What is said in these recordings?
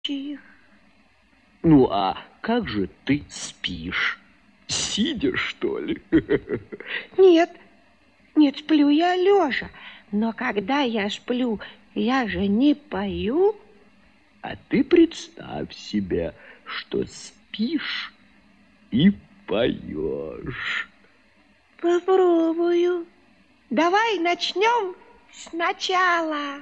их. Ну, а как же ты спишь? Сидя, что ли? Нет, сплю я лежа. Но когда я сплю, я же не пою. А ты представь себе, что спишь и поешь. Попробую. Давай начнем сначала.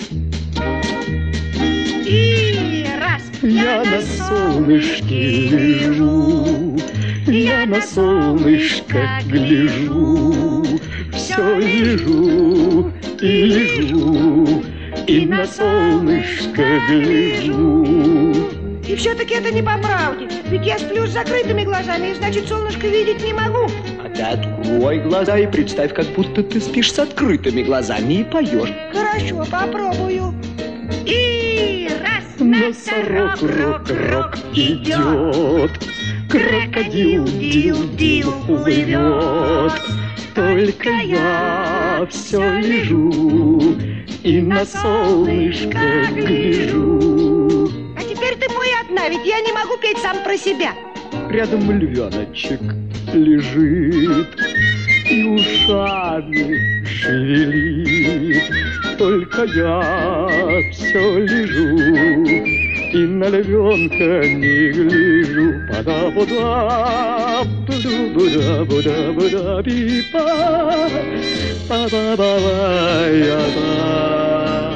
И раз. Я на солнышке лежу, я на солнышко гляжу, все лежу и лежу, и на солнышко гляжу. И все-таки это не по правде. Ведь я сплю с закрытыми глазами, и значит, солнышко видеть не могу. А ты открой глаза и представь, как будто ты спишь с открытыми глазами и поешь. Хорошо, попробую. И раз. Носорог, рок идет, крокодил, дил, плывет. Только я все лежу и на солнышко гляжу. А теперь ты пой одна, ведь я не могу петь сам про себя. Рядом львеночек лежит и ушами шевелит. Только я все лежу и на львенка не гляжу. Па-да-бу-да, бу-да-бу-да-бу-да-бу-да-би-па, па-ба-ба-ба-я-ба.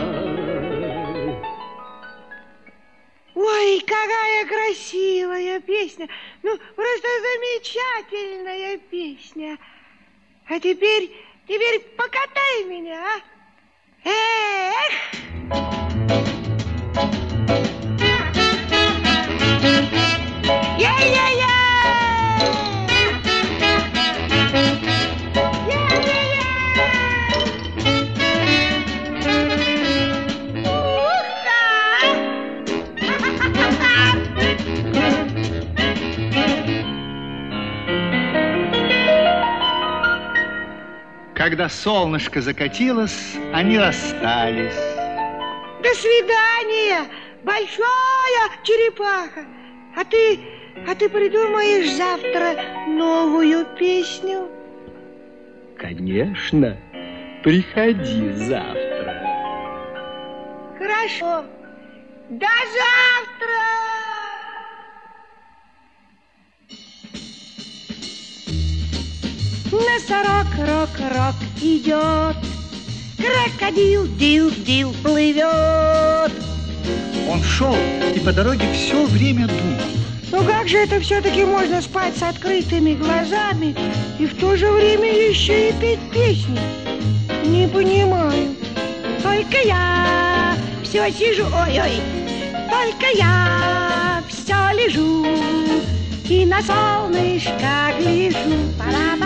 Ой, какая красивая песня. Ну, просто замечательная песня. А теперь покатай меня, а? Эх! Я-я-я! Когда солнышко закатилось, они расстались. До свидания, большая черепаха. А ты придумаешь завтра новую песню? Конечно, приходи завтра. Хорошо. До завтра! Носорог, рок идет, крокодил, дил, плывет. Он шел и по дороге все время думал. Ну как же это все-таки можно спать с открытыми глазами и в то же время еще и петь песни? Не понимаю. Только я все сижу, ой-ой, только я все лежу и на солнышко гляжу. Пора.